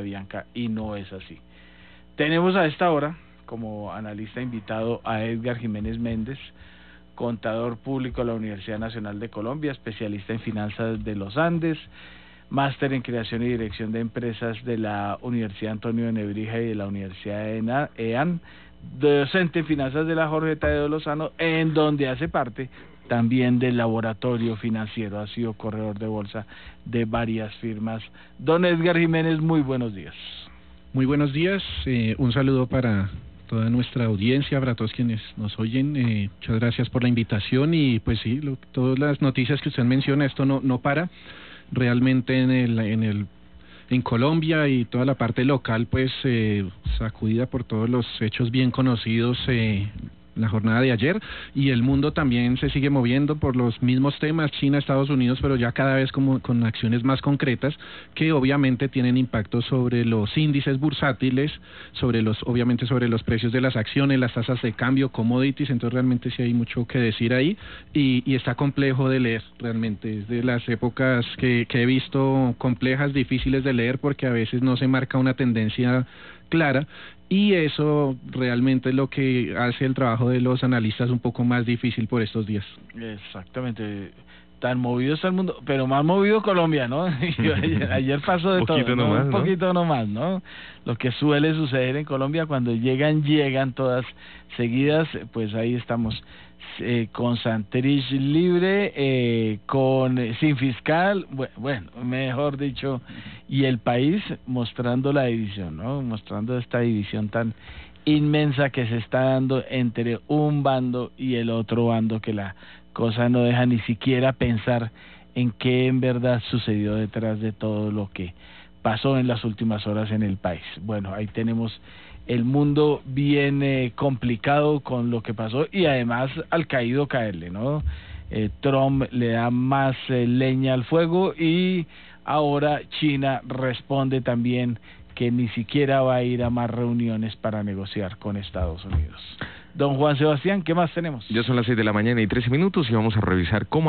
Bianca, y no es así. Tenemos a esta hora como analista invitado a Edgar Jiménez Méndez, contador público de la Universidad Nacional de Colombia, especialista en finanzas de los Andes, máster en creación y dirección de empresas de la Universidad Antonio de Nebrija y de la Universidad de EAN, docente en finanzas de la Jorge Tadeo Lozano, en donde hace parte también del laboratorio financiero, ha sido corredor de bolsa de varias firmas. Don Edgar Jiménez, muy buenos días. Muy buenos días, un saludo para toda nuestra audiencia, para todos quienes nos oyen, muchas gracias por la invitación y pues sí, todas las noticias que usted menciona, esto no para, realmente en Colombia y toda la parte local pues sacudida por todos los hechos bien conocidos la jornada de ayer, y el mundo también se sigue moviendo por los mismos temas, China, Estados Unidos, pero ya cada vez como con acciones más concretas que obviamente tienen impacto sobre los índices bursátiles, obviamente sobre los precios de las acciones, las tasas de cambio, commodities. Entonces realmente sí hay mucho que decir ahí y está complejo de leer, realmente es de las épocas que he visto complejas, difíciles de leer porque a veces no se marca una tendencia clara, y eso realmente es lo que hace el trabajo de los analistas un poco más difícil por estos días. Exactamente, tan movido está el mundo, pero más movido Colombia, ¿no? Ayer pasó de todo, ¿no? Un poquito nomás, ¿no? Lo que suele suceder en Colombia cuando llegan todas seguidas, pues ahí estamos. Con Santrich libre, sin fiscal, bueno, mejor dicho, y el país mostrando la división, ¿no? Mostrando esta división tan inmensa que se está dando entre un bando y el otro bando, que la cosa no deja ni siquiera pensar en qué en verdad sucedió detrás de todo lo que pasó en las últimas horas en el país. Bueno, ahí tenemos el mundo bien complicado con lo que pasó, y además al caído caerle, ¿no? Trump le da más leña al fuego, y ahora China responde también que ni siquiera va a ir a más reuniones para negociar con Estados Unidos. Don Juan Sebastián, ¿qué más tenemos? Ya son las 6 de la mañana y 13 minutos y vamos a revisar cómo